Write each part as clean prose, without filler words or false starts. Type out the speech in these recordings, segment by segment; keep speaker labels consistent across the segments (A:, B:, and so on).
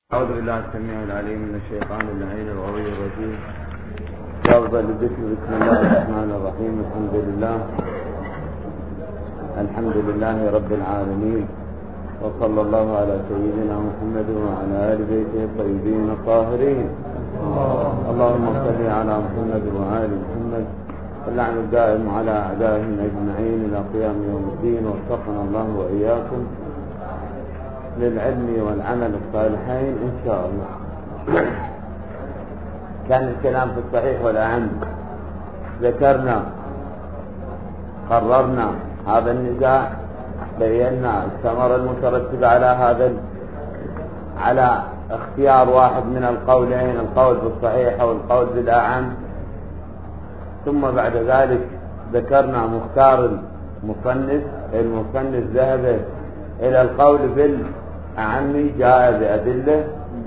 A: أعوذ بالله السميع العليم من الشيطان اللعين الغوي الرجيم. أفضل الذكر بسم الله الرحمن الرحيم. الحمد لله رب العالمين، وصلى الله على سيدنا محمد وعلى آل بيته الطيبين الطاهرين. اللهم صل على محمد وآل محمد، واللعن الدائم على أعدائهم أجمعين إلى قيام يوم الدين. ووفقنا الله وإياكم للعلم والعمل الصالحين إن شاء الله. كان الكلام في الصحيح والأهم، ذكرنا قررنا هذا النزاع، بينا الثمرة المترتبة على اختيار واحد من القولين، القول بالصحيح أو القول بالأعم. ثم بعد ذلك ذكرنا مختار المصنف ذهب إلى القول بالأعم، جاء بأدلة.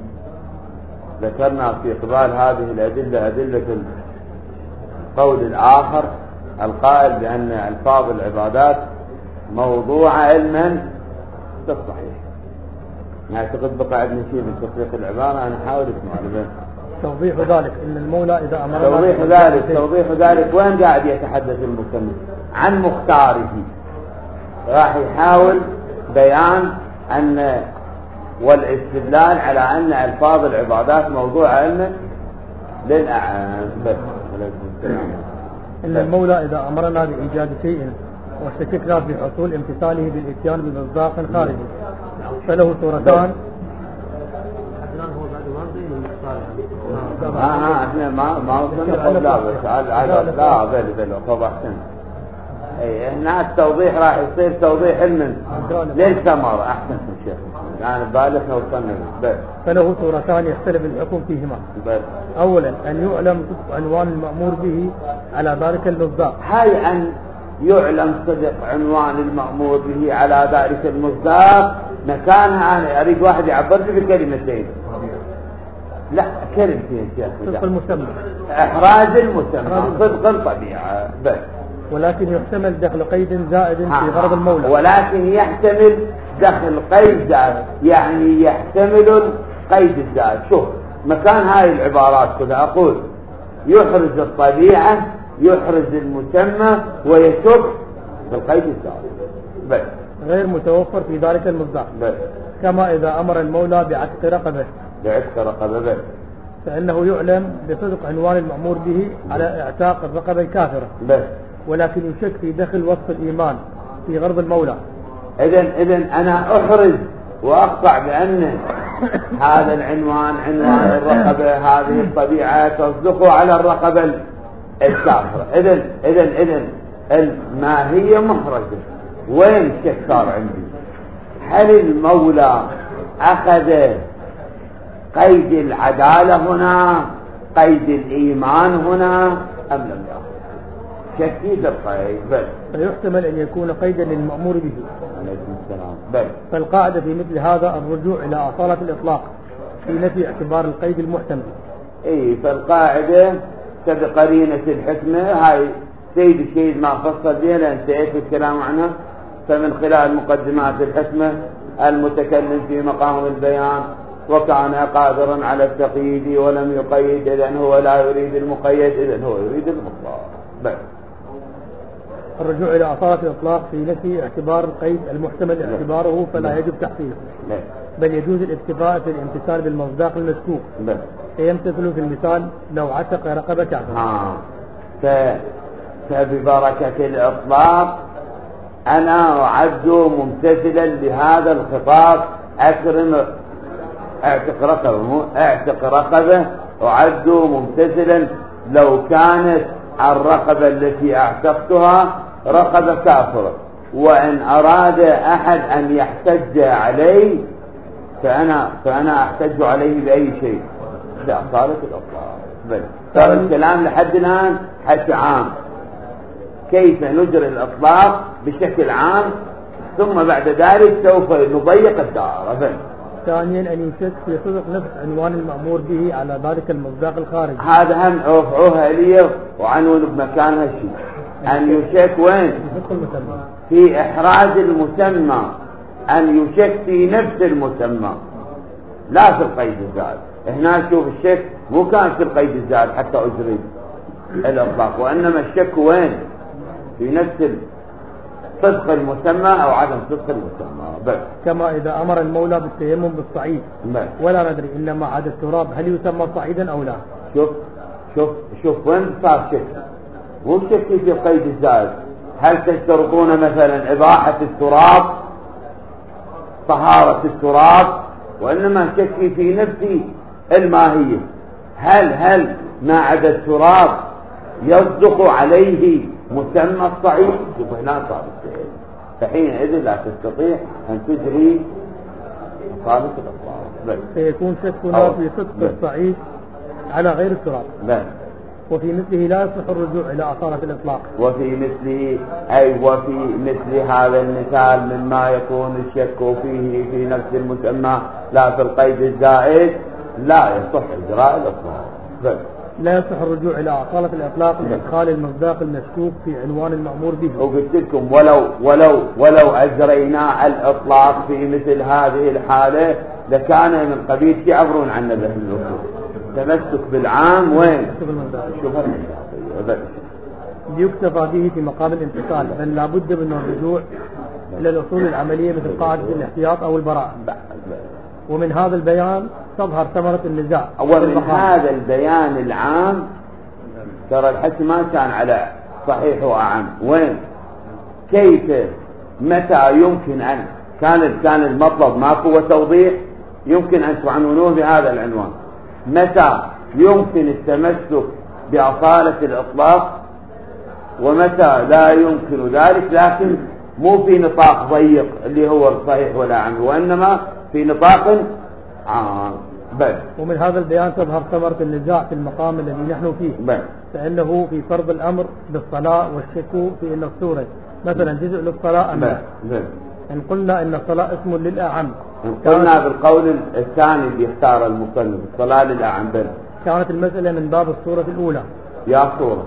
A: ذكرنا في قبال هذه الأدلة أدلة القول الآخر القائل بأن ألفاظ العبادات موضوع علما بالصحيح. أعتقد بقى عندنا شيء من تطبيق العبارة، أنا أحاول اسمع له.
B: توضيح ذلك إن المولى إذا أمر
A: توضيح ذلك وين قاعد يتحدث المصنف عن مختاره، راح يحاول بيان أن والاستدلال على أن ألفاظ العبادات موضوع علم للأعام.
B: إن المولى إذا أمرنا بإيجاد شيء وشككنا في حصول امتثاله بالإتيان بمصداق خارجي فله صورتان.
A: احنا ما وصلنا لا بس لا بل أحسن. هنا التوضيح راح يصير توضيح علم للثمرة. أحسن شيخ، يعني بالغنا وصلنا بس.
B: فله صورتان يختلف الحكم فيهما. أولا أن يعلم صدق عنوان المأمور به على ذلك المصداق.
A: هاي أن يعلم صدق عنوان المأمور به على ذلك المصداق. مكانها أنا أريد واحد يعبر لي بكلمتين، لا كلمتين شيخ.
B: صدق المسمى،
A: إحراز المسمى، صدق الطبيعة بس.
B: ولكن يحتمل دخل قيد زائد في غرض المولى.
A: ولكن يحتمل دخل قيد زائد، يعني يحتمل القيد الزائد. شوف مكان هاي العبارات كذا أقول يحرز الطبيعة، يحرز المسمى، ويشك في القيد الزائد بس،
B: غير متوفر في ذلك المصداق
A: بس.
B: كما إذا أمر المولى بعتق رقبه
A: بس،
B: فإنه يعلم بصدق عنوان المأمور به على اعتاق الرقبة الكافرة
A: بس،
B: ولكن يشك في دخل وصف الإيمان في غرض المولى.
A: إذن أنا أحرز وأقطع بأن هذا العنوان عنوان الرقبة، هذه الطبيعة تصدق على الرقبة الكافرة. إذن الماهية محرزة. وين الشك صار عندي؟ هل المولى أخذ قيد العدالة هنا، قيد الإيمان هنا، أم لم يأخذ؟ شكيد القيد بل.
B: فيحتمل أن يكون قيدا للمأمور به.
A: عليكم السلام بل.
B: فالقاعدة في مثل هذا الرجوع إلى أصالة الإطلاق في نفي اعتبار القيد المحتمل.
A: فالقاعدة بقرينة الحكمة. هاي سيد الشيء ما فصل بها لأن سيأتي الكلام عنها. فمن خلال مقدمات الحكمة المتكلم في مقام البيان وكان قادرا على التقييد ولم يقيد، إذن هو لا يريد المقيد، إذن هو يريد المطلق بل.
B: الرجوع إلى أصالة الإطلاق في نفي اعتبار القيد المحتمل اعتباره فلا يجب تحصيله، بل يجوز الاكتفاء في الامتثال بالمصداق المشكوك. فيمتثل في المثال لو عتق رقبة كافرة.
A: فببركة الإطلاق أنا أعد ممتثلا لهذا الخطاب. أكرم اعتق رقبة أعد ممتثلا لو كانت الرقبة التي اعتقتها رقبة كافرة، وإن أراد أحد أن يحتج علي فأنا أحتج عليه بأي شيء. لا صارت الأطلاق بل. صار الكلام لحد الآن حتى عام، كيف نجري الإطلاق بشكل عام، ثم بعد ذلك سوف نضيق الدائرة بل.
B: ثانيا أن يشك في صدق نفس عنوان المأمور به على ذلك المصداق الخارجي.
A: هذا هم رفعوها لي وعنون بمكانها شيء. أن يشك وين؟ في إحراز المسمى، أن يشك في نفس المسمى. لا في القيد الزائد. هنا شوف الشك مو كان في القيد الزائد حتى أجري الإطلاق، وإنما الشك وين؟ في نفس صدق المسمى أو عدم صدق المسمى بس.
B: كما إذا أمر المولى بالتيمم بالصعيد
A: بس.
B: ولا ندري إنما عاد التراب هل يسمى صعيدا أو لا.
A: شوف وين صار شك؟ مو شك في القيد الزائد. هل تشترطون مثلا إباحة التراب طهارة التراب؟ وإنما شك في نفس الماهية. هل ما عدا التراب يصدق عليه مسمى الصعيد؟ شوف هنا صار السؤال. فحينئذ لا تستطيع أن تجري صالة الأطلاق.
B: سيكون شكنا في صدق الصعيد على غير التراب. وفي مثله لا يصح الرجوع إلى أصالة الإطلاق. وفي
A: مثل هذا المثال مما يكون الشك فيه في نفس المسمى لا في القيد الزائد لا يصح إجراء الإطلاق.
B: لا يصح الرجوع إلى أصالة الإطلاق لإدخال المصداق المشكوك في عنوان المأمور به.
A: وقلت لكم ولو أجرينا الإطلاق في مثل هذه الحالة لكان من قبيل يعبرون عن نبه الوصول. تمسك بالعام وين؟ شوف
B: ليكتفى به في مقام الانتقال، بل لابد من الرجوع إلى الأصول العملية مثل قاعدة الاحتياط أو البراءة. ومن هذا البيان تظهر ثمرة النزاع.
A: ومن هذا البيان العام ترى الحكي ما كان على صحيح وأعم. وين؟ كيف متى يمكن أن كان المطلب ماكو توضيح يمكن أن تعنونه بهذا العنوان. متى يمكن التمسك بأصالة الإطلاق ومتى لا يمكن ذلك، لكن مو في نطاق ضيق اللي هو الصحيح ولا عام، وإنما في نطاق عام.
B: ومن هذا البيان تظهر ثمرة النزاع في المقام الذي نحن فيه. فإنه في فرض الأمر بالصلاة والشك في أن الصورة مثلا جزء للصلاة أم لا. إن قلنا إن الصلاة اسم للأعم،
A: إن قلنا بالقول الثاني اللي اختار المصنف الصلاة للأعم
B: كانت المسألة من باب الصورة الأولى
A: يا صورة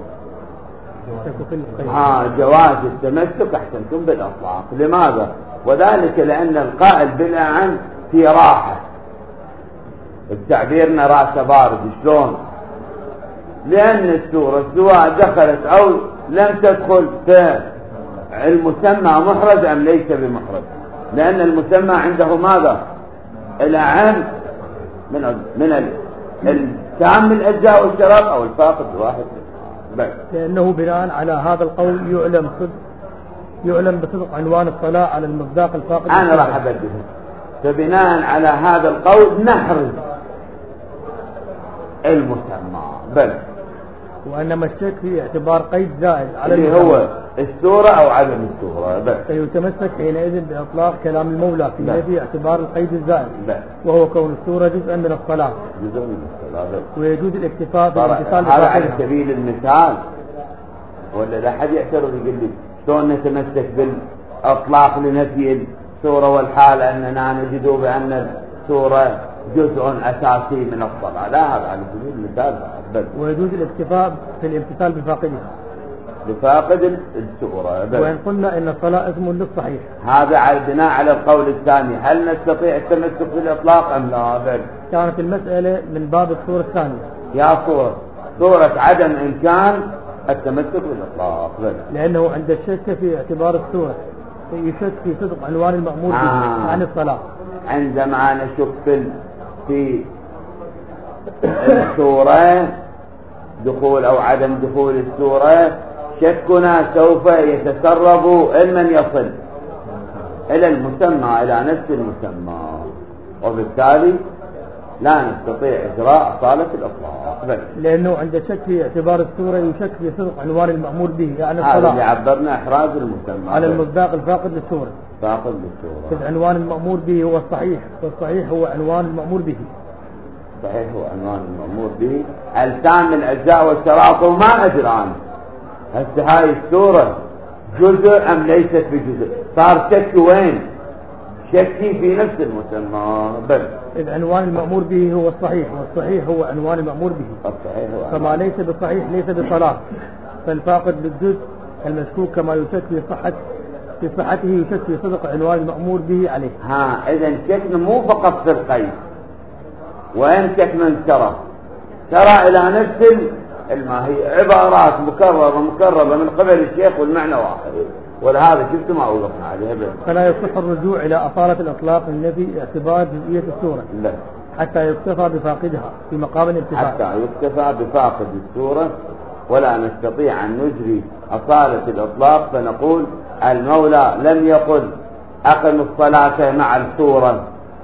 A: جواز التمسك أحسنتم بالأطلاق. لماذا؟ وذلك لأن القائل بالأعم في راحة، بتعبيرنا رأس بارد. شلون؟ لأن السورة سواء دخلت أو لم تدخل المسمى محرز أم ليس بمحرز، لأن المسمى عنده ماذا؟ الأعم من التام الأجزاء والشراب أو الفاقد واحد.
B: لأنه بناء على هذا القول يعلم بصدق عنوان الصلاة على المصداق الفاقد.
A: أنا راح أبدله. فبناء على هذا القول نحرز المسمى
B: وإنما الشك في اعتبار قيد زائد على
A: اللي هو السورة أو عدم السورة.
B: فيتمسك حينئذ بإطلاق كلام المولى في نفي اعتبار القيد الزائد وهو كون السورة جزءا من الصلاة. ويجوز الاكتفاء بالاتصال
A: هذا على سبيل المثال، ولا لا حد يعترض يقول لي شلون نتمسك بالإطلاق لنفي السورة والحال أننا نجد بأن السورة جزء أساسي من الصلاة؟ لا، هذا على سبيل المثال.
B: ويجوز الاكتفاء في الامتثال
A: بفاقد السورة.
B: وإن قلنا إن الصلاة اسم للصحيح،
A: هذا بناء على القول الثاني. هل نستطيع التمسك بالإطلاق أم لا؟
B: كانت المسألة من باب الصورة الثانية
A: يا صورة عدم إمكان التمسك بالإطلاق.
B: لأنه عند الشك في اعتبار السورة يشك في صدق عنوان المأمور به عن الصلاة.
A: عندما نشك في السورة دخول أو عدم دخول السورة، شكنا سوف يتسرب من يصل إلى المسمى، إلى نفس المسمى، وبالتالي لا نستطيع إجراء أصالة الإطلاق.
B: لأنه عند الشك في اعتبار السورة يشك في صدق عنوان المأمور به يعني الصلاة.
A: هذا اللي عبرنا إحراز المسمى
B: على المصداق الفاقد للسورة. إذ عنوان المأمور به هو الصحيح، والصحيح هو عنوان المأمور به.
A: صحيح هو عنوان المأمور به. التام الأجزاء والشراط وما أدري عنه. هسه هاي السورة جزء أم ليست بجزء؟ صار شك وين؟ شكي في نفس المسمى.
B: إذ عنوان المأمور به هو الصحيح، والصحيح هو عنوان المأمور به.
A: الصحيح هو
B: فما ليس بصحيح ليس بصلاة. فالفاقد للجزء المشكوك كما يشك في صحته يشك في صدق عنوان المأمور به عليه.
A: إذا شكنا مو فقط في القيد، وينكت من ترى إلى نفس الماهية، عبارات مكررة من قبل الشيخ والمعنى واحد، ولهذا شفت ما وقفنا عليها.
B: فلا يصح الرجوع إلى أصالة الإطلاق النبي اعتبار جزئية السورة
A: لا،
B: حتى يكتفى بفاقدها في مقام الانتفاع،
A: حتى يكتفى بفاقد السورة، ولا نستطيع أن نجري أصالة الإطلاق فنقول المولى لم يقل أقم الصلاة مع السورة،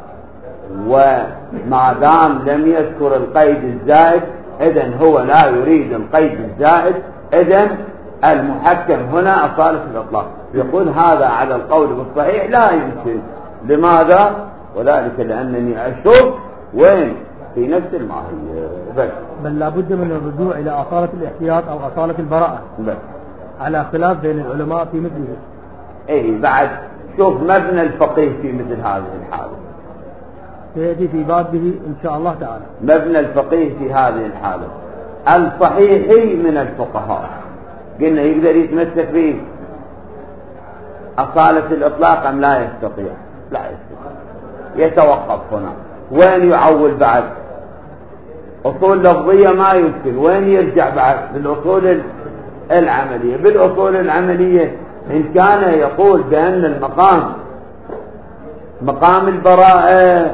A: وما دام لم يذكر القيد الزائد إذن هو لا يريد القيد الزائد، إذن المحكم هنا أصالة الإطلاق. يقول هذا على القول بالصحيح لا يمكن. لماذا؟ وذلك لأنني أشوف وين في نفس الماهية
B: بل لابد من الرجوع إلى أصالة الاحتياط أو أصالة البراءة على خلاف بين العلماء في مثله.
A: إيه بعد شوف مبنى الفقيه في مثل هذه الحالة
B: سيأتي في بابه إن شاء الله تعالى.
A: مبنى الفقيه في هذه الحالة الصحيحي من الفقهاء قلنا يقدر يتمسك به أصالة الإطلاق أم لا يستطيع؟ لا يستطيع، يتوقف هنا. وين يعول بعد؟ أصول لفظية ما يمكن، وين يرجع بعد؟ بالأصول العملية. بالأصول العملية إن كان يقول بأن المقام مقام البراءة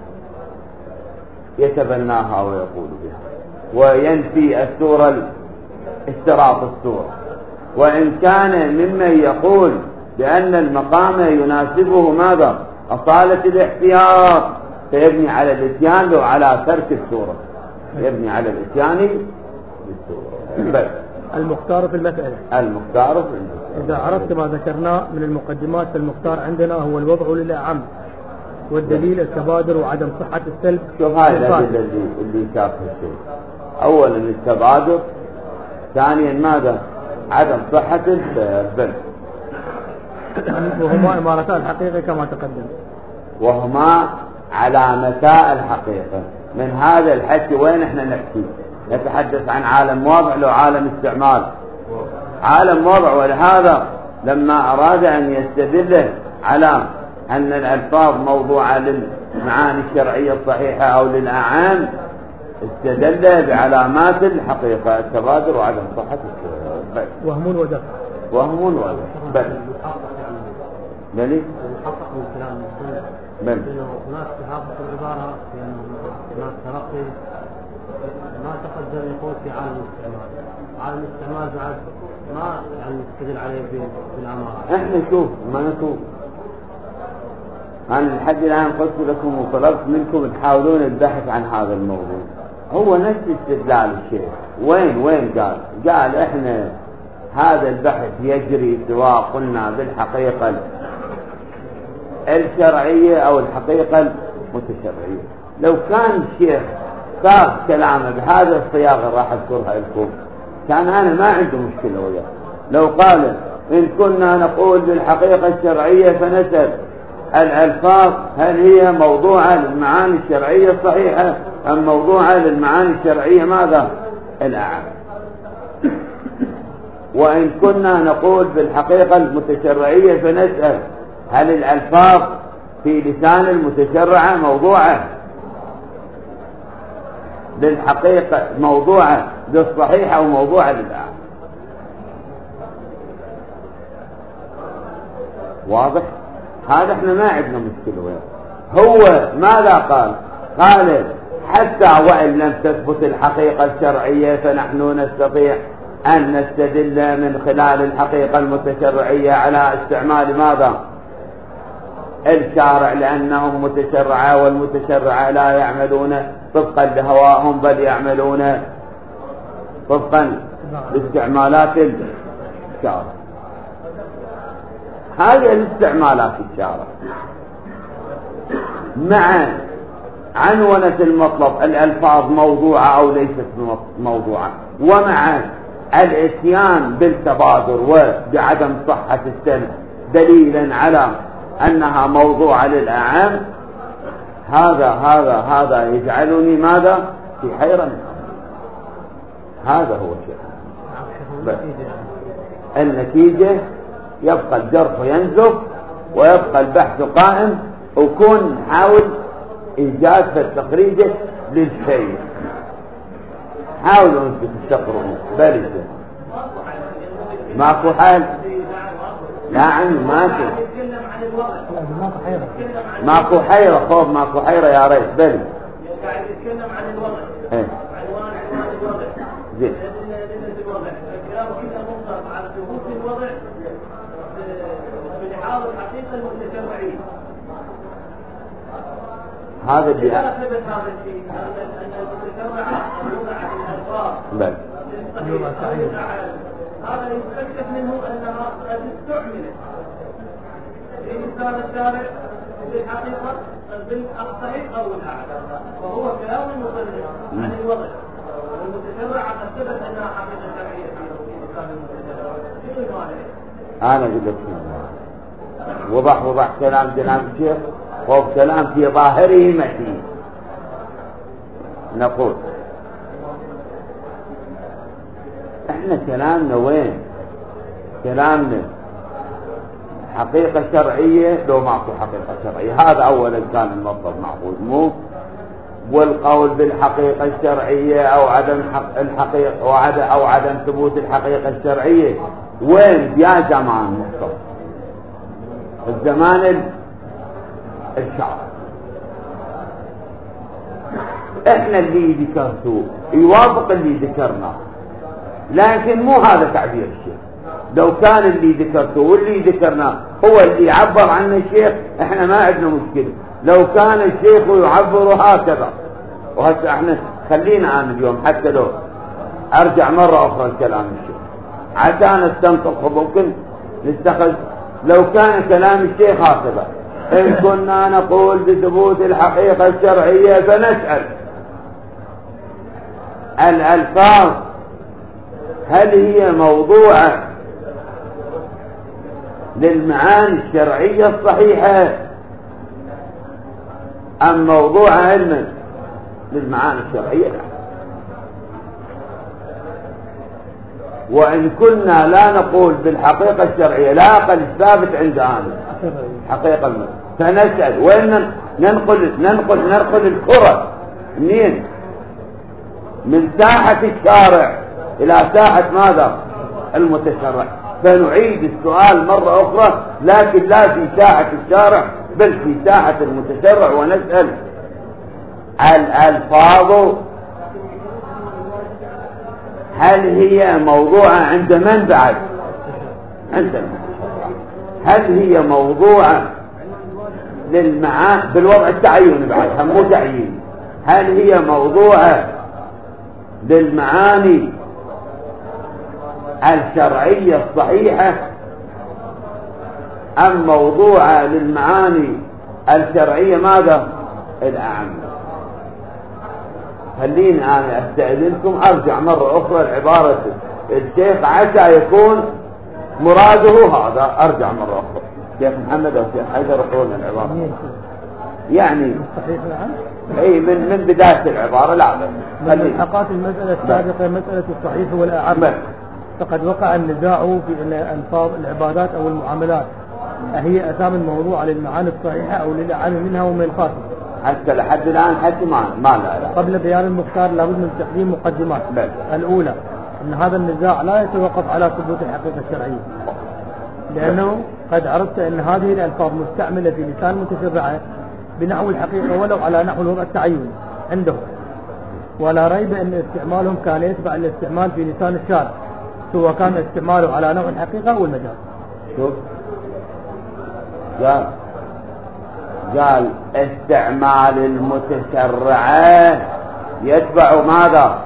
A: يتبناها ويقول بها وينفي السورة اشتراط السورة. وإن كان ممن يقول بأن المقام يناسبه ماذا؟ أصالة الاحتياط، فيبني على الاتيان لو على ترك السورة، يبني على الاتيان بالسورة.
B: المختار في المسألة إذا عرفت ما ذكرناه من المقدمات فالمختار عندنا هو الوضع للأعم، والدليل التبادر وعدم صحة السلب.
A: شوف هاي الأدلة اللي شافها الشيء. أولا التبادر، ثانيا ماذا؟ عدم صحة السلب،
B: وهما إمارتا الحقيقة كما تقدم،
A: وهما علامتا الحقيقة. من هذا الحكي وين احنا نحكي؟ نتحدث عن عالم واضع لو عالم استعمال؟ عالم واضع. ولهذا لما أراد أن يستدل على أن الألفاظ موضوعة للمعاني الشرعية الصحيحة أو للأعام استدل بعلامات الحقيقة التبادر وعدم صحة السلب.
B: وهم ودفع
A: بل بل
C: بل هناك تحقق العبارة لأن هناك ترقي ما تقدم يقول في عالم الاستعمال بعد ما يعني نستدل عليه بالأمارات.
A: احنا شوف ما نشوف. أنا لحد الآن قلت لكم وطلبت منكم تحاولون البحث عن هذا الموضوع. هو نفس استدلال الشيخ. وين قال احنا هذا البحث يجري سواء قلنا بالحقيقة الشرعية أو الحقيقة المتشرعية. لو كان الشيخ صار كلامه بهذا الصياغة راح أذكرها لكم كان أنا ما عندي مشكلة وياه. لو قال إن كنا نقول بالحقيقة الشرعية فنسأل الألفاظ هل هي موضوعة للمعاني الشرعية الصحيحة أم موضوعة للمعاني الشرعية ماذا؟ الأعم. وإن كنا نقول بالحقيقة المتشرعية فنسأل هل الألفاظ في لسان المتشرعة موضوعة للحقيقة، موضوعة للصحيحة أو موضوعة للأعم؟ واضح؟ هذا احنا ما عندنا مشكلة وياه. هو ماذا قال حتى وإن لم تثبت الحقيقة الشرعية فنحن نستطيع أن نستدل من خلال الحقيقة المتشرعية على استعمال ماذا؟ الشارع، لأنهم متشرعة والمتشرعة لا يعملون طبقا لهواهم بل يعملون طبقا لاستعمالات الشارع. هذه الاستعمالات الشارع مع عنونة المطلب الألفاظ موضوعة أو ليست موضوعة، ومع الاتيان بالتبادر وبعدم صحة السلب دليلا على أنها موضوعة للأعام، هذا يجعلني ماذا؟ في حيرة. هذا هو الشيء. النتيجة يبقى الجرح ينزف ويبقى البحث قائم، وكون نحاول إيجاد في التخريج للشيء. حاولوا انتم تستقرون بل ماكو حل. لا عمي ماكو حيرة خوف ماكو حيرة يا ريت بل
D: قاعد يتكلم عن الوضع.
A: ايه
D: عنوان الوضع.
A: زين
D: الكلام كله مختلف على ثبوت الوضع بلحاظ الحقيقة المتشرعية.
A: هذا اللي
D: إذا ثبت هذا الشيء أن المتشرع موضع في الألفاظ
A: بل
D: هذا يتأكد منه أنها قد استعملت في لسان الشارع بالحقيقة بالصحيح أو الأعلى، وهو كلام مصنف عن الوضع والمتشرع قد ثبت أنها حقيقة شرعية في لسان المتشرع.
A: أنا أقول لك وضح كلام جناب الشيخ هو كلام في ظاهره متين. نقول احنا كلامنا وين؟ كلامنا حقيقة شرعية لو ماكو حقيقة شرعية. هذا أولا كان المطلب معقول مو والقول بالحقيقة الشرعية أو عدم الحقيقة أو عدم ثبوت الحقيقة الشرعية. وين يا زمان مختص الزمان الشعر. احنا اللي ذكرته يوافق اللي ذكرناه، لكن مو هذا تعبير الشيخ. لو كان اللي ذكرته واللي ذكرناه هو اللي يعبر عنه الشيخ احنا ما عندنا مشكلة. لو كان الشيخ يعبر هكذا. وهسه احنا خلينا انا اليوم حتى لو ارجع مرة اخرى لكلام الشيخ عشان استنطق ممكن نستخدم. لو كان كلام الشيخ هكذا إن كنا نقول بثبوت الحقيقة الشرعية فنسأل الألفاظ هل هي موضوعة للمعاني الشرعية الصحيحة أم موضوعة علما للمعاني الشرعية؟ وإن كنا لا نقول بالحقيقة الشرعية لا أقل ثابت عند آمن حقيقة المرء فنسأل وإن ننقل الكرة منين؟ من ساحة الشارع إلى ساحة ماذا؟ المتشرع. فنعيد السؤال مرة أخرى لكن لا في ساحة الشارع بل في ساحة المتشرع ونسأل الألفاظ هل هي موضوعة عند من بعد؟ عند هل هي موضوعة للمعاني بالوضع التعييني بعد مو تعيين. هل هي موضوعة للمعاني الشرعية الصحيحة أم موضوعة للمعاني الشرعية ماذا؟ الأعم. خليني أنا أستأذنكم أرجع مرة أخرى لعبارة الشيخ عسى يكون مراده هذا. أرجع مرة أخرى شيخ محمد أو شيخ حيدر يقولون العبارة يعني أي من بداية العبارة. لا
B: من ملحقات المسألة السابقة مسألة الصحيح والأعم. فقد وقع النزاع في ألفاظ العبادات أو المعاملات هي أسام الموضوع للمعاني الصحيحة أو للأعم منها ومن الخاصة.
A: حتى لحد الآن حتى ما لا.
B: قبل بيان المختار لابد من تقديم مقدمات. الأولى أن هذا النزاع لا يتوقف على ثبوت الحقيقة الشرعية، لأنه قد عرفت أن هذه الألفاظ مستعملة في لسان متشرعة بنحو الحقيقة ولو على نحو الوضع التعيني عندهم، ولا ريب أن استعمالهم كان يتبع الاستعمال في لسان الشارع سواء كان استعماله على نحو الحقيقة أو المجاز.
A: شوف قال استعمال المتشرعة يتبع ماذا؟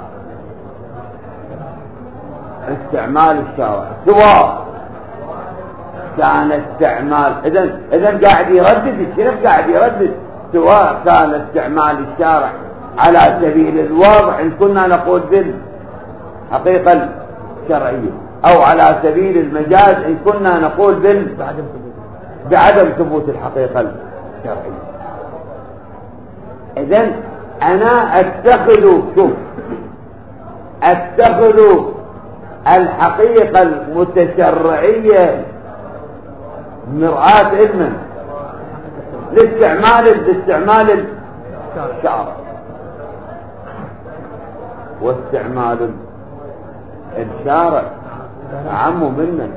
A: استعمال الشارع سواء كان استعمال إذن قاعد يردد الشيخ قاعد يردد سواء كان استعمال الشارع على سبيل الوضع إن كنا نقول بالحقيقة الشرعية أو على سبيل المجاز إن كنا نقول بعدم ثبوت الحقيقة الشرعية. إذن أنا أتخذ الحقيقة المتشرعية مرآة علما لاستعمال الشارع. واستعمال الشارع أعم منه.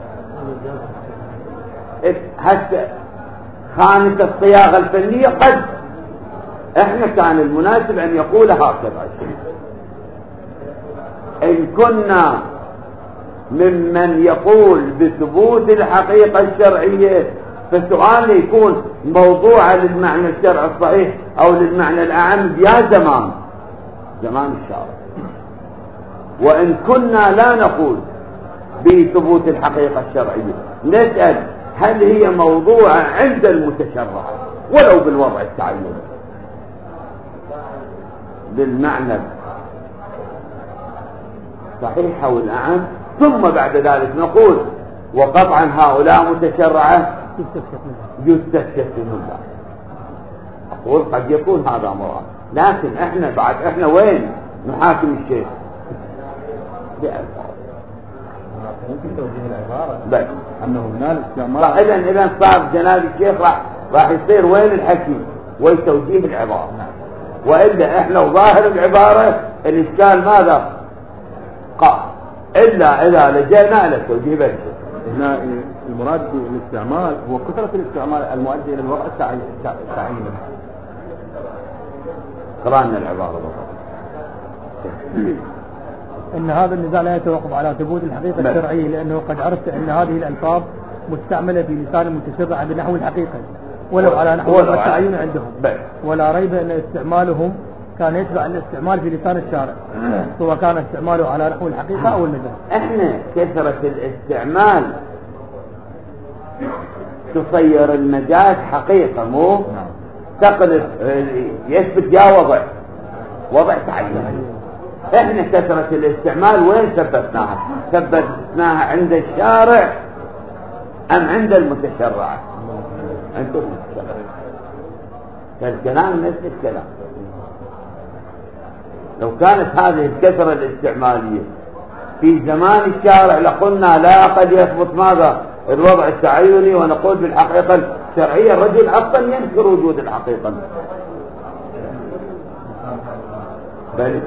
A: حتى خانة الصياغة الفنية قد احنا كان المناسب ان يقول هكذا شيء. ان كنا ممن يقول بثبوت الحقيقة الشرعية فالسؤال يكون موضوع للمعنى الشرعي الصحيح او للمعنى الاعم يا زمان الشارع. وان كنا لا نقول بثبوت الحقيقة الشرعية نسأل هل هي موضوع عند المتشرع ولو بالوضع التعيني للمعنى صحيح أو الأعم، ثم بعد ذلك نقول وقطعا هؤلاء متشرعة يستكشف منهم. أقول قد يكون هذا مراد، لكن احنا وين نحاكم الشيخ بألفاظ
E: ممكن توجيه العبارة
A: بس
E: أنه نال استعمال.
A: إذا صار جناب الشيخ راح يصير وين الحكيم ويتوجيه العبارة. وإلا إحنا وظاهر العبارة الإشكال ماذا قال إلا إذا لجأنا إلى توجيه بينه.
E: هنا المراد بالاستعمال هو كثرة الاستعمال المؤدي إلى الوضع التعييني.
A: قرأنا العبارة بالضبط.
B: ان هذا النزاع لا يتوقف على ثبوت الحقيقة الشرعية، لأنه قد عرفت أن هذه الألفاظ مستعملة في لسان المتشرع بنحو الحقيقة ولو على نحو التعيين عندهم، ولا ريب أن استعمالهم كان يتبع الاستعمال في لسان الشارع سواء كان استعماله على نحو الحقيقة أو المجاز.
A: احنا كثرة الاستعمال تصير المجاز حقيقة مو تقلب يثبت يا وضع تعيين. احنا كثرة الاستعمال وين ثبتناها عند الشارع ام عند المتشرع؟ عند المتشرع. فالكلام نفس الكلام. لو كانت هذه الكثرة الاستعمالية في زمان الشارع لقلنا لا قد يثبت ماذا الوضع التعيني ونقول بالحقيقة الشرعية. الرجل اصلا ينكر وجود الحقيقة. بل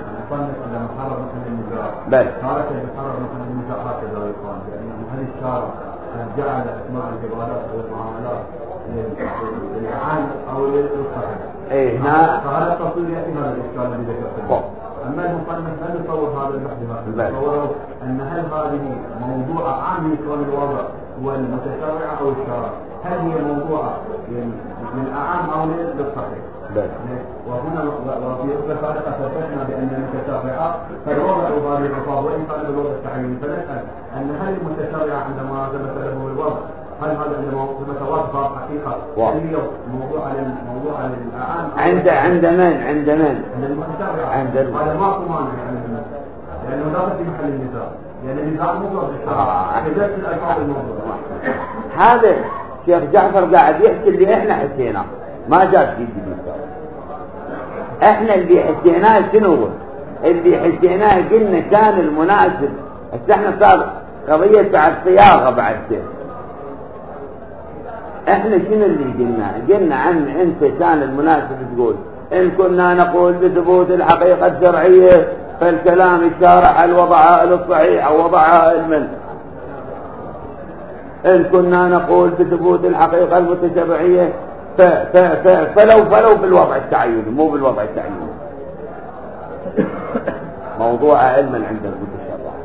E: صارت المحرر مثل النزاع هكذا يقال لأنه هل الشارع جعل أسماء العبادات أو المعاملات للعام أو للصحيح؟
A: إيه هنا
E: فهذا التصوير يأتي هذا الإشكال الذي ذكرته. أما المصنف لا يصور هذا البحث، يصور أن هل هذه موضوع عام يكون الوضع والمتشرع أو الشارع؟ هل هي موضوع للأعام أو للصحيح؟ وهنا وفي أخرى سابقة ثبتنا بأن المتشرع قد وضعوا هذه الألفاظ وإن كان بالوضع التعييني، فنسأل أن هل المتشرع عندما ثبت له الوضع هل هذا عندما ثبت وضع حقيقة هل هي موضوع للأعام
A: عند من؟ عند
E: المتشرع. هذا ما مانع يعني لأنه داخل في محل النزاع، يعني النزاع موضوع بالشرع كذلك الألفاظ الموضوع.
A: هذا شيخ جعفر قاعد يحكي اللي احنا حكيناه ما جاب شيء جديد. احنا اللي حكيناه شنو هو؟ اللي حكيناه قلنا كان المناسب. احنا صار قضية بعد صياغة بعد كده. احنا شنو اللي قلنا عن انت كان المناسب تقول ان كنا نقول بثبوت الحقيقة الشرعية فالكلام الشارع هل وضعها الصحيح او وضعها المن. ان كنا نقول بثبوت الحقيقة المتشرعية فلو بالوضع التعيني مو بالوضع التعيني موضوع علما عند المتشرع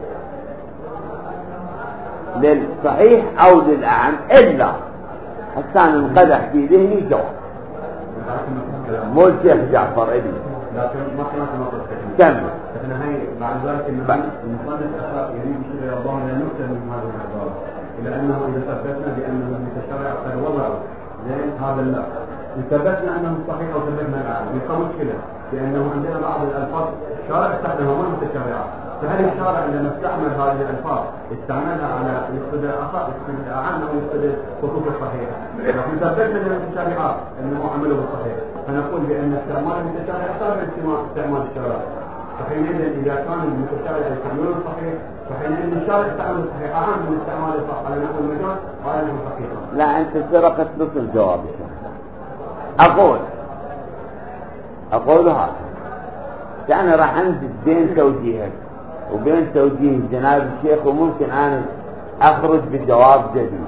A: للصحيح او للأعم الا حتى انقدح في ذهني جواب مو الشيخ جعفر ابني
E: لكن ما كانت
A: كمل.
E: لكن هي بعد ذلك المصنف يريد الشيء ربما لا نكتب من هذه العبارة إلى أنه إذا ثبتنا بأنه المتشرع قد وضعه زين هذا لا ثبتنا أنه صحيح أو ثبتنا الآن يبقى مشكلة لأنه عندنا بعض الألفاظ الشارع استخدمها ما المتشرع. فهل الشارع عندما استعمل هذه الألفاظ استعملها على يقتضي أعم أو يقتضي خصوص الصحيح؟ لكن ثبتنا للمتشرعات أنه عمله بالصحيح فنقول بأن استعمال المتشرع يختلف استعمال الشارع. فحينئذ إذا كان المتشرع يستعمله الصحيح فحينئذ الشارع يستعمل الصحيح أعم من استعمال الصحيح على نحو المجاز وعلى نحو الحقيقة.
A: لا أنت سرقت نص الجواب. أقول هذا يعني راح عندي بين توجيهك وبين توجيه جناب الشيخ، وممكن أنا أخرج بجواب جديد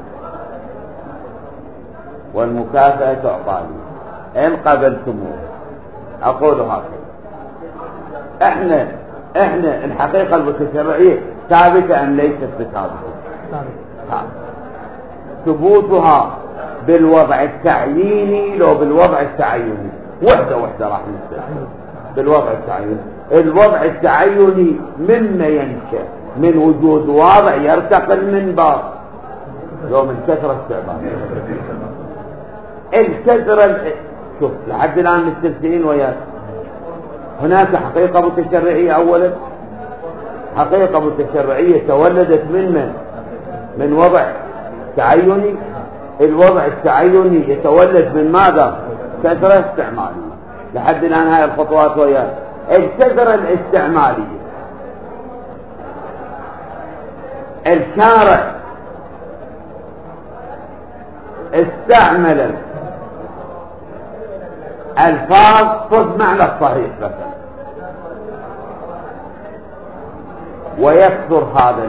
A: والمكافأة تعطى لي إن قبلتموه. أقول هكذا، إحنا الحقيقة المتشرعية ثابتة أم ليست بثابتة؟ ثبوتها بالوضع التعييني لو بالوضع التعيني، وحدة راح نستخدم بالوضع التعيني. الوضع التعيني مما ينشأ من وجود واضع يرتقل من باب لو من كثرة استعمال الكثرة. شوف لحد الآن مستمتعين وياك. هناك حقيقة متشرعية أولا، حقيقة متشرعية تولدت من وضع تعيني. الوضع التعيني يتولد من ماذا؟ كثرة استعمالية. لحد الآن هاي الخطوات وياك. الكثرة الاستعمالية، الشارع استعمل الفاظ ضد معنى الصحيح مثلا، ويكثر هذا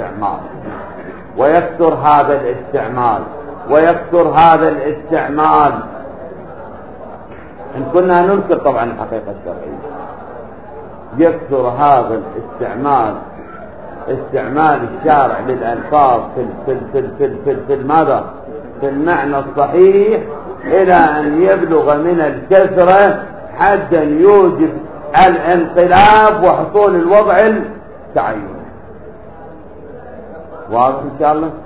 A: الاستعمال إن كنا ننكر طبعا الحقيقة الشرعية. يكثر هذا استعمال الشارع للألفاظ في ماذا؟ في المعنى الصحيح، إلى أن يبلغ من الكثرة حدا يوجب الانقلاب وحصول الوضع التعيني. واضح إن شاء الله؟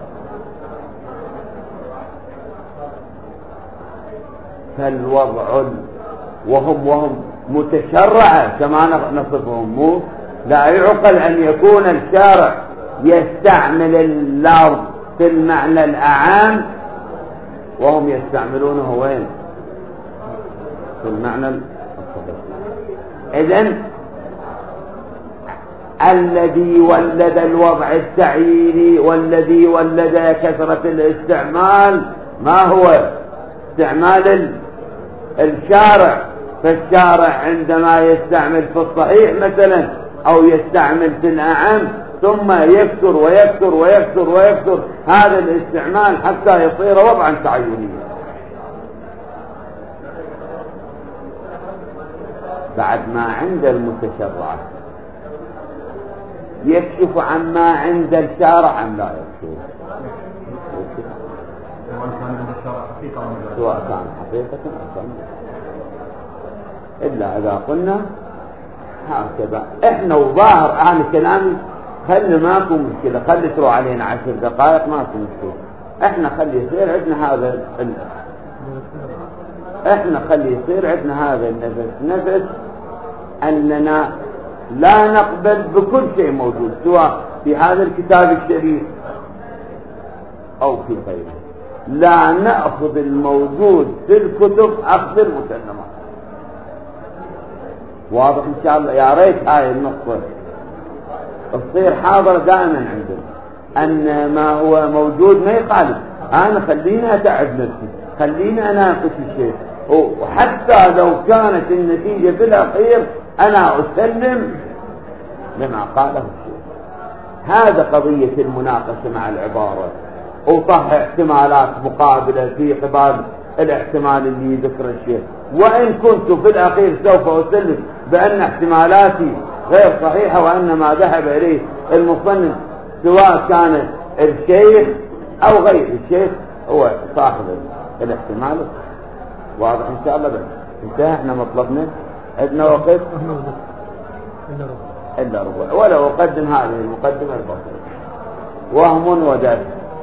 A: فالوضع وهم متشرعة كما نصفهم، مو لا يعقل أن يكون الشارع يستعمل اللفظ في المعنى الأعام وهم يستعملونه وين؟ في المعنى الصحيح. إذن الذي ولد الوضع التعييني والذي ولد كثرة الاستعمال ما هو؟ استعمال الشارع. فالشارع عندما يستعمل في الصحيح مثلا أو يستعمل في الأعم، ثم يكثر ويكثر ويكثر ويكثر هذا الاستعمال حتى يصير وضعا تعينيا. بعد ما عند المتشرعات يكشف عما عند الشارع أم لا يكشف؟ سواء كان حقيقة أو كان إلا إذا قلنا هكذا إحنا وظاهر أهم كلامي. خلنا ماكو مشكلة، خلي تروح علينا 10 دقائق ماكو مشكلة. إحنا خلي يصير عندنا هذا النفس أننا لا نقبل بكل شيء موجود سواء في هذا الكتاب الشريف أو في غيره. لا نأخذ الموجود في الكتب أخذ المسلمات. واضح إن شاء الله؟ يا ريت هاي النقطة تصير حاضر دائما عندنا، أن ما هو موجود ما يخالف. أنا خليني أتعب نفسي، خليني أناقش الشيء، وحتى لو كانت النتيجة في الأخير أنا أسلم لما قاله الشيء. هذا قضية المناقشة مع العبارة، وطرح احتمالات مقابلة في قبال الاحتمال اللي ذكر الشيخ. وإن كنت في الأخير سوف أسلم بأن احتمالاتي غير صحيحة، وأن ما ذهب إليه المصنف سواء كان الشيخ أو غير الشيخ هو صاحب الاحتمال. واضح إن شاء الله؟ بس انتهى احنا مطلبنا، عندنا وقت إلا ربع. ولا أقدم هذه المقدمة البسيطة وهم ودرس.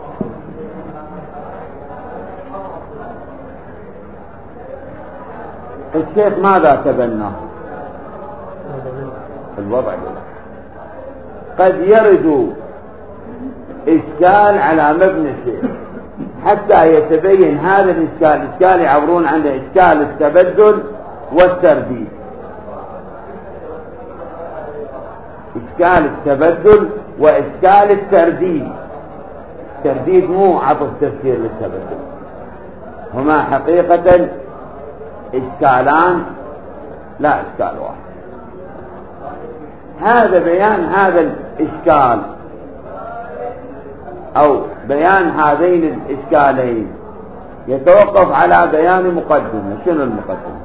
A: الشيخ ماذا تبناه؟ الوضع له. قد يرد إشكال على مبنى الشيخ حتى يتبين هذا الإشكال. إشكال يعبرون عنه إشكال التبدل والترديد. إشكال التبدل وإشكال الترديد. الترديد مو عطف تفسير للتبدل، هما حقيقة إشكالان لا إشكال واحد. هذا بيان هذا الإشكال أو بيان هذين الإشكالين يتوقف على بيان مقدمة. شنو المقدمة؟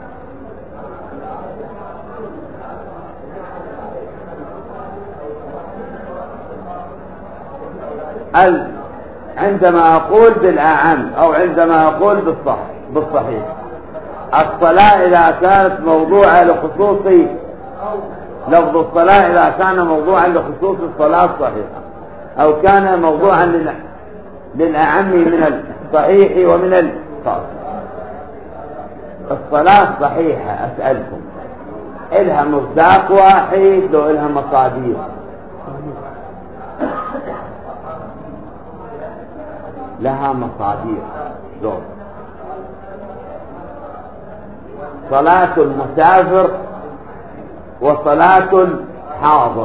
A: عندما أقول بالأعم أو عندما أقول بالصحيح، الصلاة إذا كانت موضوعة لخصوص لفظ الصلاة إذا كان موضوعا لخصوص الصلاة الصحيحة أو كان موضوعا للأعم من الصحيح ومن الخاص. الصلاة صحيحة أسألكم إلها مصداق واحد لو إلها مصادير؟ لها مصادير. شلون؟ صلاة المسافر وصلاة الحاضر.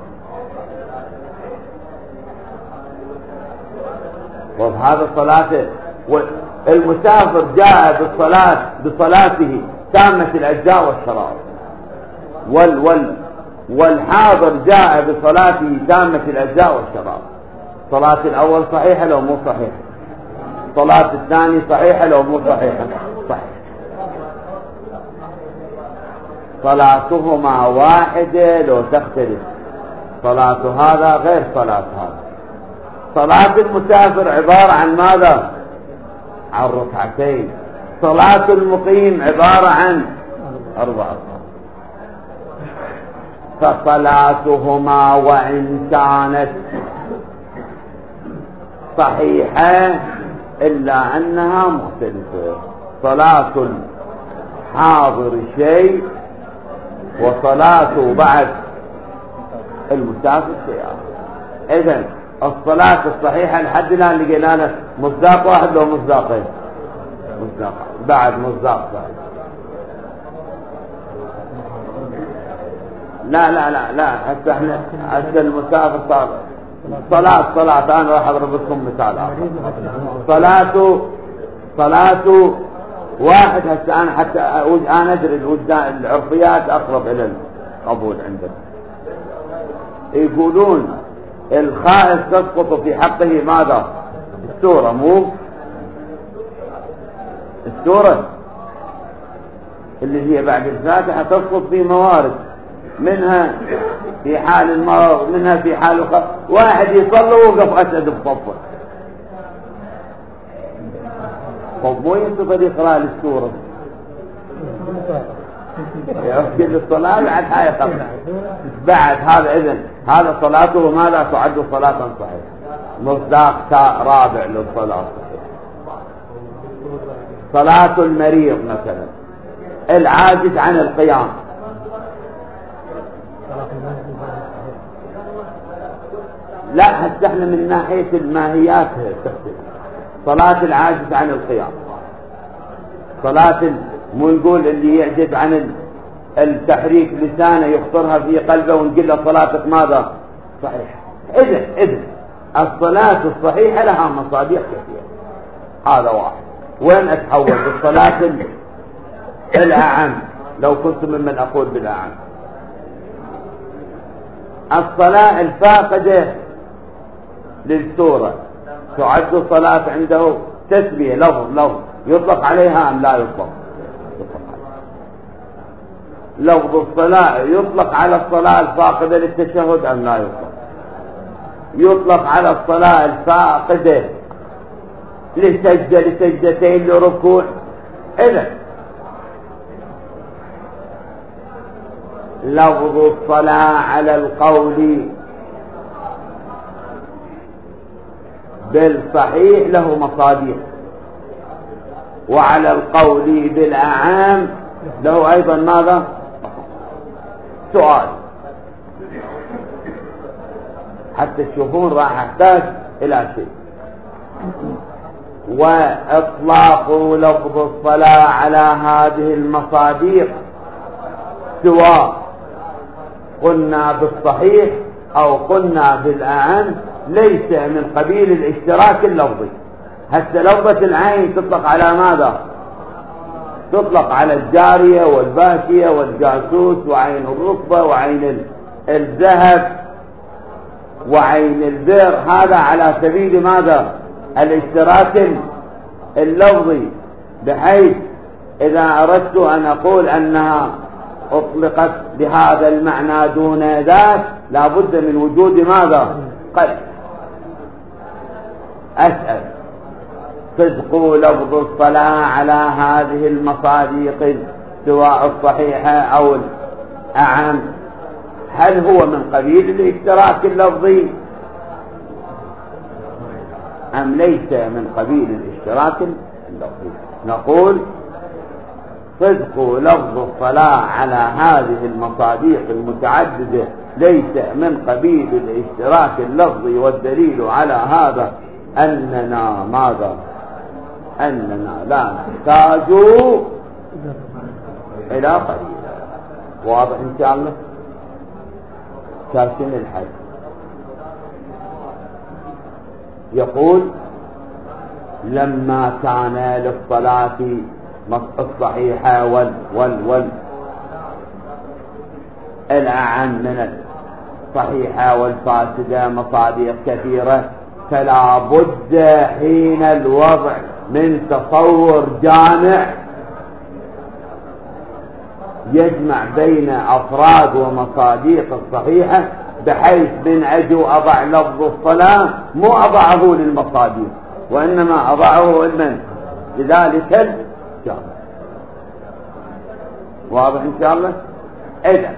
A: وهذا صلاة المسافر جاء بصلاته تامة الأجزاء والشرائط، والحاضر جاء بصلاته تامة الأجزاء والشرائط. صلاة الأول صحيحة لو مو صحيحة، صلاة الثاني صحيحة لو مو صحيحة، صحيح. صلاتهما واحدة لو تختلف، صلاة هذا غير صلاة هذا. صلاة المسافر عبارة عن ماذا؟ عن ركعتين. صلاة المقيم عبارة عن 4. فصلاتهما وإن كانت صحيحة إلا أنها مختلفة. صلاة الحاضر شيء وصلاته بعد المسافر شيء آخر. إذن الصلاة الصحيحة لحد الآن لقينا لنا مصداق واحد لو مصداقين؟ مصداق بعد مصداق ثاني. لا حتى احنا حتى المسافر صار صلاة. أنا راح أضرب لكم مثال آخر. صلاة واحد. هسه أنا حتى أنا أدري العرفيات أقرب إلى القبول عندنا. يقولون الخائف تسقط في حقه ماذا؟ السورة، مو السورة اللي هي بعد الفاتحة تسقط في موارد، منها في حال المرض، منها في حال واحد يصلي ووقف أسد بصفه، طب مو ينتظر يقرأ للسورة يأكد الصلاة بعد هاي قبل بعد هذا. إذن هذا صلاته ماذا تعد صلاة صحيحة؟ مصداق رابع للصلاة الصحيحة. صلاة المريض مثلا العاجز عن القيام، لا هسه احنا من ناحية الماهيات تختلف. صلاة العاجز عن القيام، صلاة مو يقول اللي يعجز عن التحريك لسانه يخطرها في قلبه ونقول له صلاتك ماذا؟ صحيحة. إذن الصلاة الصحيحة لها مصادر كثيرة. هذا واحد. وين أتحول بالصلاة الأعم لو كنت ممن أقول بالأعم؟ الصلاة الفاقدة للسورة تعد صلاة عنده تسمية لفظ يطلق عليها أم لا يطلق؟ لفظ الصلاة يطلق على الصلاة الفاقدة للتشهد أم لا يطلق؟ يطلق على الصلاة الفاقدة لسجدة لسجدتين لركوع. إذن لفظ الصلاة على القول بالصحيح له مصادر، وعلى القول بالأعام له أيضا ماذا؟ سؤال حتى تشوفون راح أحتاج إلى شيء. وإطلاق لفظ الصلاة على هذه المصادر سواء قلنا بالصحيح أو قلنا بالأعم ليس من قبيل الاشتراك اللفظي. هسه لفظة العين تطلق على ماذا؟ تطلق على الجارية والباشية والجاسوس وعين الركبة وعين الذهب وعين البئر، هذا على سبيل ماذا؟ الاشتراك اللفظي، بحيث إذا أردت أن أقول أنها أطلقت بهذا المعنى دون ذاك لابد من وجود ماذا؟ قد أسأل صدق لفظ الصلاة على هذه المصادق سواء الصحيحة أو الأعم، هل هو من قبيل الاشتراك اللفظي أم ليس من قبيل الاشتراك اللفظي؟ نقول صدق لفظ الصلاة على هذه المصادق المتعددة ليس من قبيل الاشتراك اللفظي، والدليل على هذا أننا ماذا؟ أننا لا نحتاج إلى قليل. واضح إن شاء الله؟ كاشن الحج يقول لما كان للصلاة الصحيحة الأعم من الصحيحة والفاسدة مصادق كثيرة، فلا بد حين الوضع من تصور جامع يجمع بين أفراد ومصادق الصحيحة، بحيث من أجو أضع لفظ الصلاة مو أضعه للمصادق وإنما أضعه لذلك الجامع. واضح إن شاء الله؟ إذن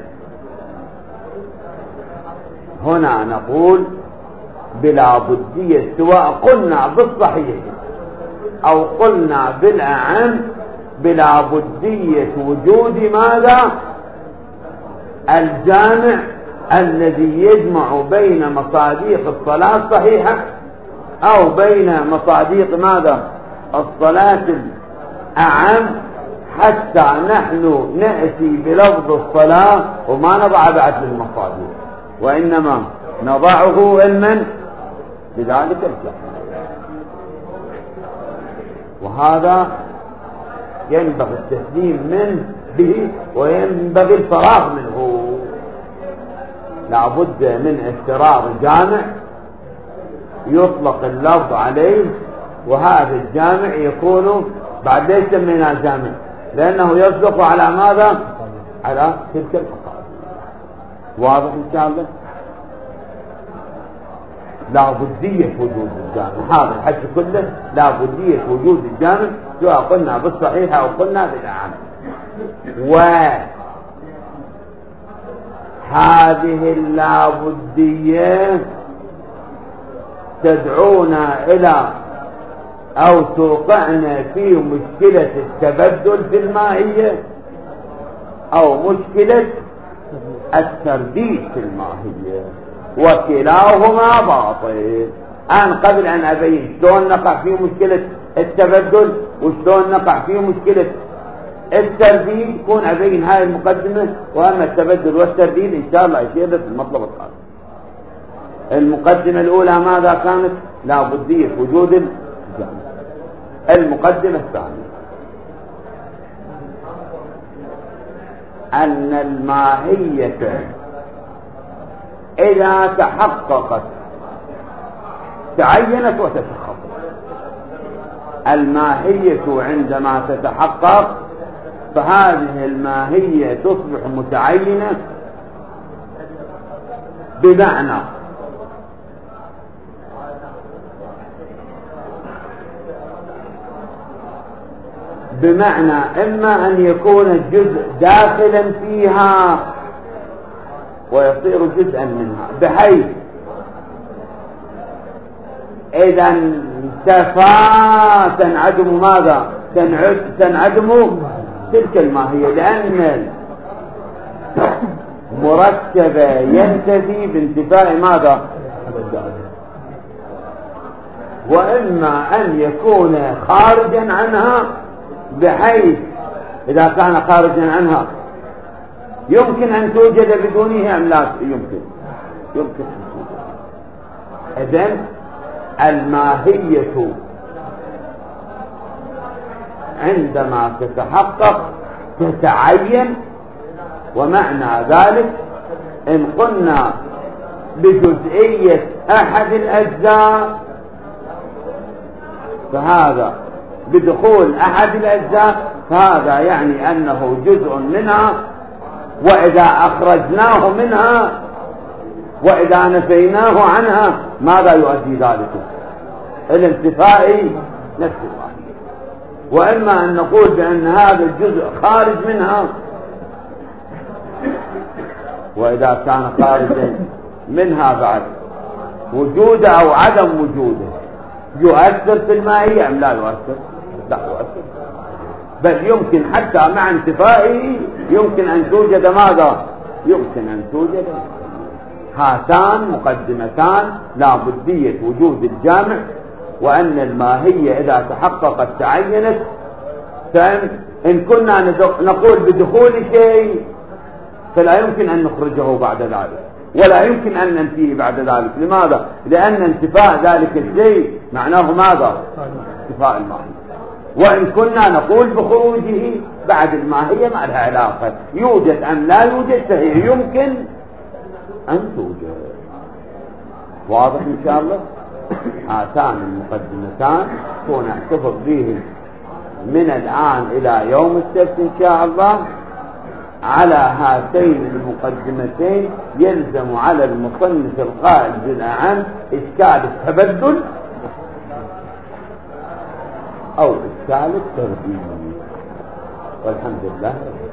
A: هنا نقول بلا بدية سواء قلنا بالصحيح أو قلنا بالأعم بلا بدية وجود ماذا؟ الجامع الذي يجمع بين مصادق الصلاة الصحيحة أو بين مصادق ماذا؟ الصلاة الأعم، حتى نحن نأتي بلفظ الصلاة وما نضع بعد المصادق وإنما نضعه علما بذلك الجمع. وهذا ينبغي التسليم منه به وينبغي الفراغ منه. لا بد من افتراض جامع يطلق اللفظ عليه، وهذا الجامع يكون بعد ليس سميناه جامع لأنه يصدق على ماذا؟ على تلك المصادق. واضح إن شاء الله؟ لا بدية وجود الجامع، هذا الحج كله لا بدية وجود الجامع سواء قلنا بالصحيح أو قلنا بالأعم. وهذه اللابدية تدعونا إلى أو توقعنا في مشكلة التبدل في الماهية أو مشكلة الترديد في الماهية، وكلاهما باطل. أنا قبل أن أبين شلون نقع في مشكلة التبدل وشلون نقع في مشكلة الترديد كون أبين هاي المقدمة، وأما التبدل والترديد إن شاء الله أشياء في المطلب الخاص. المقدمة الأولى ماذا كانت؟ لا بدية وجود الجامع. المقدمة الثانية أن الماهية إذا تحققت تعينت وتتحقق. الماهية عندما تتحقق فهذه الماهية تصبح متعينة، بمعنى إما أن يكون الجزء داخلا فيها ويصير جزءا منها، بحيث إذا انتفى تنعدم ماذا؟ تنعدم تلك الماهية، لأن مركبة ينتفي بانتفاء ماذا؟ وإما أن يكون خارجا عنها، بحيث إذا كان خارجا عنها يمكن أن توجد بدونه أم لا يمكن أن توجد. إذن الماهية عندما تتحقق تتعين. ومعنى ذلك إن قلنا بجزئية أحد الأجزاء فهذا بدخول أحد الأجزاء فهذا يعني أنه جزء منها، وإذا أخرجناه منها وإذا نفيناه عنها ماذا يؤدي ذلك؟ الانتفاء نفس الماهية. وإما أن نقول بأن هذا الجزء خارج منها، وإذا كان خارجا منها بعد وجوده أو عدم وجوده يؤثر في الماهية أم لا يؤثر؟ لا يؤثر، بل يمكن حتى مع انتفائه يمكن أن توجد ماذا؟ يمكن أن توجد. هاتان مقدمتان لا بدية وجود الجامع، وأن الماهية إذا تحققت تعينت. فإن كنا نقول بدخول شيء فلا يمكن أن نخرجه بعد ذلك، ولا يمكن أن ننتهي بعد ذلك. لماذا؟ لأن انتفاء ذلك الشيء معناه ماذا؟ انتفاء الماهية. وإن كنا نقول بخروجه بعد الماهية ما لها علاقة، يوجد أم لا يوجد فهي يمكن أن توجد. واضح إن شاء الله؟ هاتان المقدمتان كون احتفظ به من الآن إلى يوم السبت إن شاء الله. على هاتين المقدمتين يلزم على المصنف القائل بالأعم إشكال التبدل أو إشكال الترديد. والحمد لله.